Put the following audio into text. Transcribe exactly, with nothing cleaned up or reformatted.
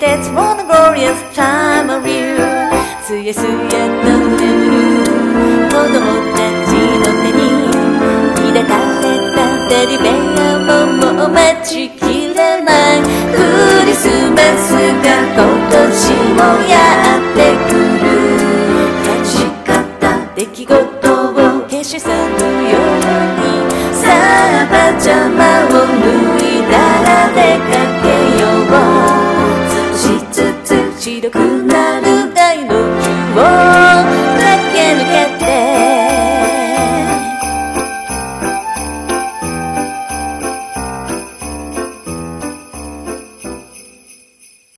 It's one glorious time of you すやすやと眠る子供たちの手に抱かれたテディベアももう待ちきれないクリスマスが今年もやってくる悲しかった出来事を消し去るようにさあパジャマを脱いだら出かけよう少しずつ白く